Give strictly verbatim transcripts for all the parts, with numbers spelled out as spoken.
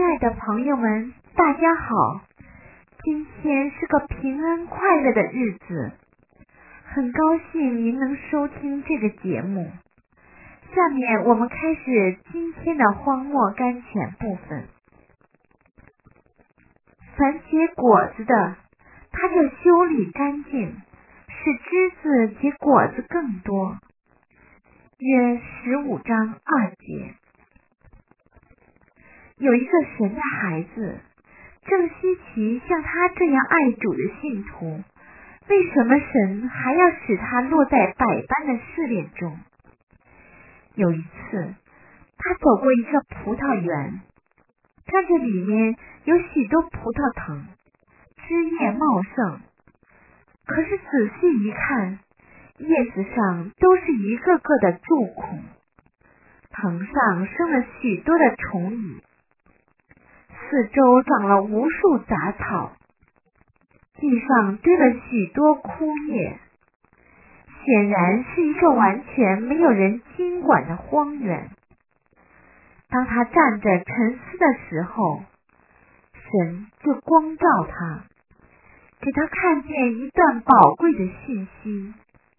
爱的朋友们，大家好！今天是个平安快乐的日子，很高兴您能收听这个节目。下面我们开始今天的荒漠甘泉部分。凡结果子的，它就修理干净，使枝子结果子更多。约十五章二节。有一个神的孩子，正稀奇像他这样爱主的信徒，为什么神还要使他落在百般的试炼中？有一次，他走过一个葡萄园，看着里面有许多葡萄藤，枝叶茂盛，可是仔细一看，叶子上都是一个个的蛀孔，藤上生了许多的虫蚁，四周长了无数杂草，地上堆了许多枯叶，显然是一个完全没有人经管的荒原。当他站着沉思的时候，神就光照他，给他看见一段宝贵的信息。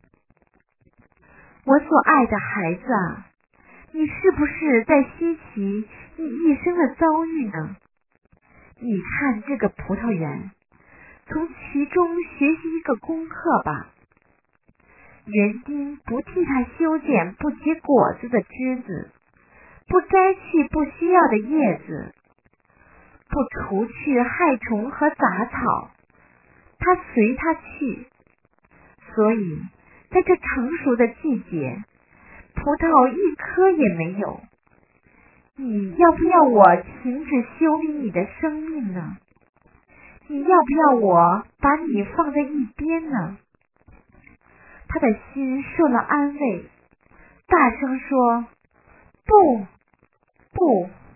我所爱的孩子啊，你是不是在稀奇你一生的遭遇呢？你看这个葡萄园，从其中学习一个功课吧。园丁不替他修剪不结果子的枝子，不摘去不需要的叶子，不除去害虫和杂草，他随他去。所以在这成熟的季节，葡萄一颗也没有。你要不要我停止修理你的生命呢？你要不要我把你放在一边呢？他的心受了安慰，大声说：不，不，